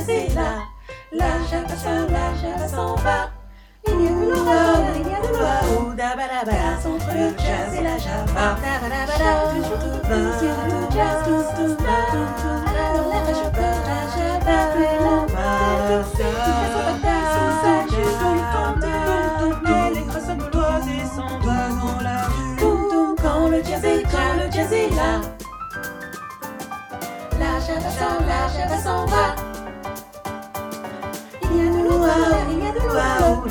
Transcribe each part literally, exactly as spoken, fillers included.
jazz est là. La java s'en va, java s'en va. Il y a de l'eau, il y a de l'eau. Gaz entre le jazz et la java. Chaque jour de plus, il y a le jazz qui se bat. Alors la java, la java fait la main. Toutes les sauvages sont sages, tout le temps. Mais les grosses gauloises et s'en va dans la rue. Quand le jazz est, quand le jazz est là. La java s'en, la java s'en va. Il y a de l'eau, il y a de l'eau.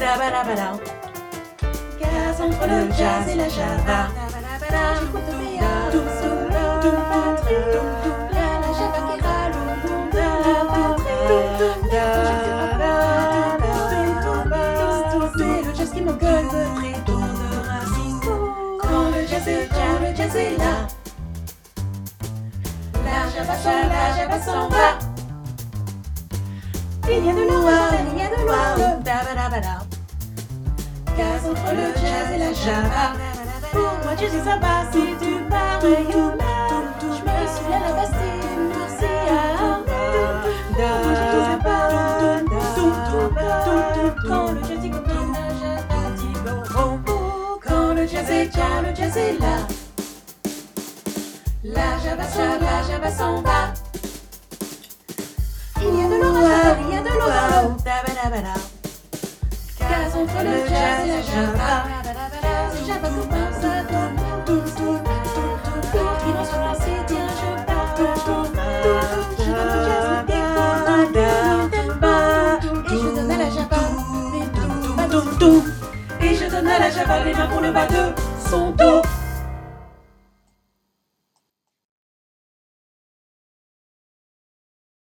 Gaz entre le jazz et la java. J'écoute le meilleur solo de la patrie. La java qui râle au nom de la patrie. C'est le jazz qui m'engueule de tréteau de racine. Quand le jazz est, quand le jazz est là. La java s'en, la java s'en va. Il y a de l'eau, il y a de l'eau. Gaz entre le jazz et la java. Pour moi, jazz et ça va, c'est du pareil au même. Je me suis à la Bastille, merci à Armel. Moi, j'ai tout ça pas. Quand le jazz est comme la java dit bon. Quand le jazz est, quand le jazz est là. La java s'en, la java s'en va. Il y a de l'orage, il y a de l'eau. Gaz entre le jazz et la java. Si java commence à tourner, tout, tout, tout, tout. Ils vont se lancer, tiens, je pars, tout, tout, tout. Je donne au jazz mes défauts, et je donne à la java mes tout, tout, tout. Et je donne à la java les mains pour le bas de son dos.